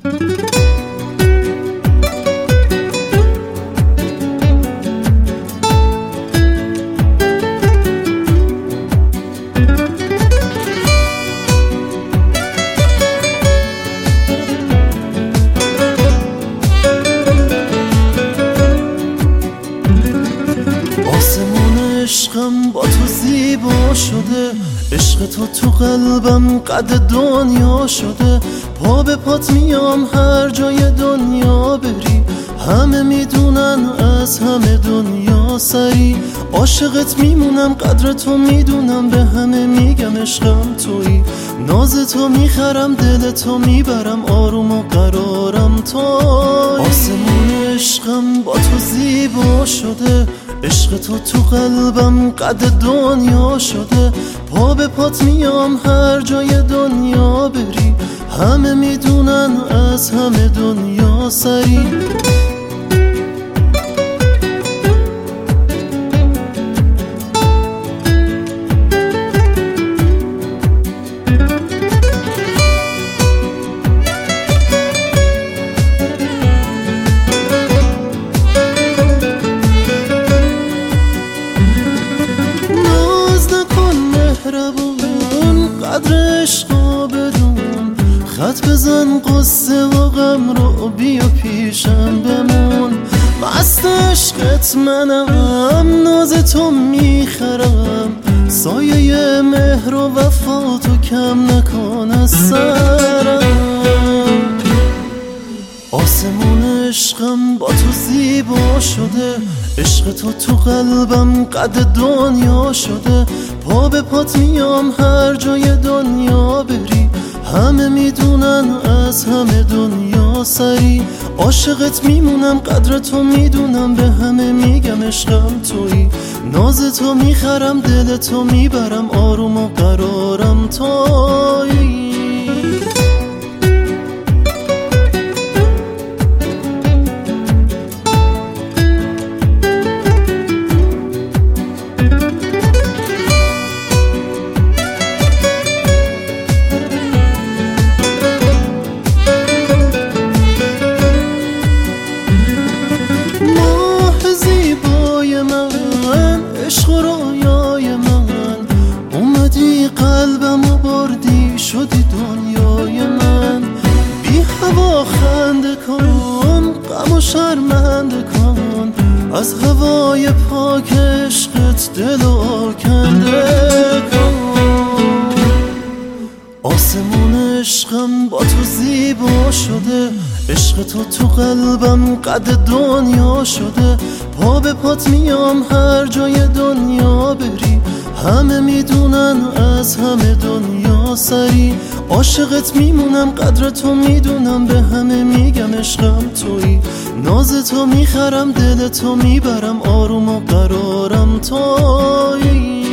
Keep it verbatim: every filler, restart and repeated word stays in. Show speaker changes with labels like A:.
A: عشقم با تو زیبا شده، عشق تو تو قلبم قد دنیا شده. پا به پات میام هر جای دنیا بری، همه میدونن از همه دنیا سری. عاشقت میمونم قدر تو میدونم، به همه میگم عشقم تویی. ناز تو میخرم دل تو میبرم، آروم و قرارم تویی. آسمون عشقم با تو زیبا شده، عشق تو تو قلبم قد دنیا شده. پا به پات میام هر جای دنیا بری، همه میدونن از همه دنیا سری. قدر عشقا بدون، خط بزن قصه و غم رو بیا پیشم بمون. مست عشقت منم، ناز تو میخرم، سایه مهر و وفا تو کم نکن از سرم. آسمون عشقم با تو زیبا شده، عشق تو تو قلبم قد دنیا شده. پا به پات میام هر جای دنیا بری، همه میدونن از همه دنیا سری. عاشقت میمونم قدر تو میدونم، به همه میگم عشقم تویی. ناز تو میخرم دل تو میبرم، آروم و قرارم تویی. عشق و رویای من اومدی قلبم و بردی شدی دنیای من. بی هوا خنده کن، غم و شرمنده کن، از هوای پاک عشقت دل و آکنده کن. آسمون عشقم با تو زیبا شده، عشق تو تو قلبم قد دنیا شده. پا به پات میام هر جای دنیا بری، همه میدونن از همه دنیا سری. عاشقت میمونم قدر تو میدونم، به همه میگم عشقم تویی. ناز تو میخرم دل تو میبرم، آروم و قرارم تویی.